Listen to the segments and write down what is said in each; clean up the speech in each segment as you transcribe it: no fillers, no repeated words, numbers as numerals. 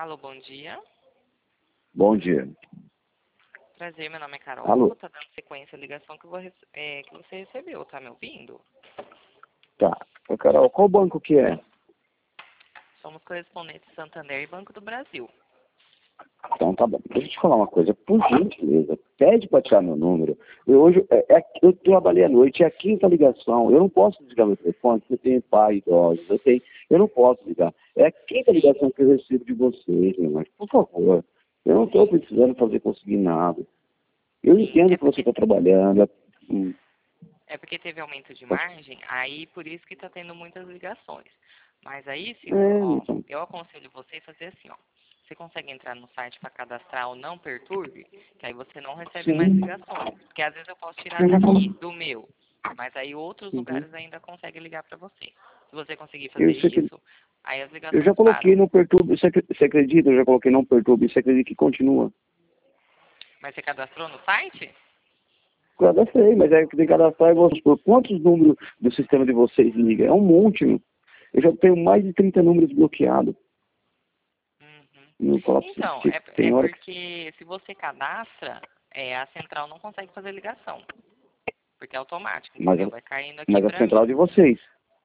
Alô, bom dia. Bom dia. Prazer, meu nome é Carol. Alô? Tá dando sequência à ligação que você recebeu, tá me ouvindo? Tá. Ô, Carol, qual banco que é? Somos correspondentes Santander e Banco do Brasil. Então tá bom. Deixa eu te falar uma coisa. Por gentileza, pede para tirar meu número. Eu trabalhei à noite, é a quinta ligação. Eu não posso desligar meu telefone, porque eu tenho pai idosos. Eu não posso ligar. É a quinta ligação que eu recebo de vocês, meu irmão. Por favor. Eu não estou precisando fazer consignado. Eu entendo que você está trabalhando. É porque teve aumento de margem, aí por isso que tá tendo muitas ligações. Mas aí, Então. eu aconselho você a fazer assim, ó. Você consegue entrar no site para cadastrar o Não Perturbe, que aí você não recebe Sim. mais ligações. Porque às vezes eu posso tirar daqui, do meu. Mas aí outros Uhum. lugares ainda conseguem ligar para você. Se você conseguir Eu fazer sei que- isso, aí as Eu ligações já coloquei param. no Perturbe, você acredita? Eu já coloquei no Perturbe, você acredita que continua? Mas você cadastrou no site? Cadastrei, mas é que tem que cadastrar e vamos supor, quantos números do sistema de vocês liga? É um monte, meu. Eu já tenho mais de 30 números bloqueados. Uhum. No colapso. Então, Tem é hora que... porque se você cadastra, a central não consegue fazer ligação. Porque é automático, Mas, entendeu? Vai caindo aqui mas a pra central mim. de vocês.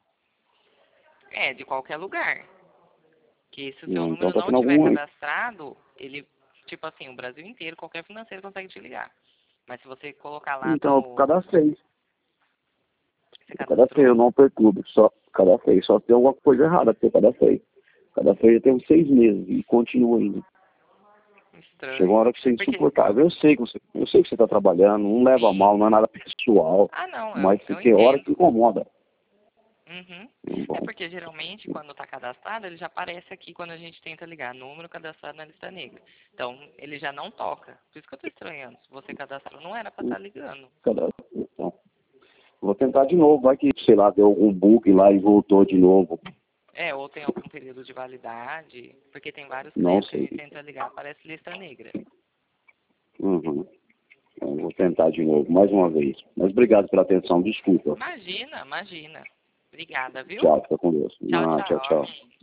É, de qualquer lugar. Que se o seu Não, então número tá não tendo tiver algum... cadastrado, ele, tipo assim, o Brasil inteiro, qualquer financeiro consegue te ligar. Mas se você colocar lá Então, eu cadastrei. Você Eu cadastrei, eu cadastrou? não Perturbe. Só cadastrei. Só tem alguma coisa errada, porque eu cadastrei. Cadastrei já tem uns 6 meses e continua ainda. Chegou uma Estranho. hora que você é Porque. insuportável. Eu sei que você está trabalhando, não leva a Sim. mal, não é nada pessoal, Ah, não, mas eu tem hora que entendo. incomoda. Uhum. É Bom, porque geralmente quando está cadastrado, ele já aparece aqui quando a gente tenta ligar. Número cadastrado na lista negra. Então, ele já não toca. Por isso que eu estou estranhando. Se você cadastrou, não era para estar ligando. então, vou tentar de novo, vai que, sei lá, deu algum bug lá e voltou de novo. Ou tem algum período de validade, porque tem vários Não clientes que a sei. gente tenta ligar, aparece lista negra. Uhum. Então, vou tentar de novo, mais uma vez. Mas obrigado pela atenção, desculpa. Imagina, imagina. Obrigada, viu? Tchau, fica com Deus. Tchau, Tchau, tchau. tchau.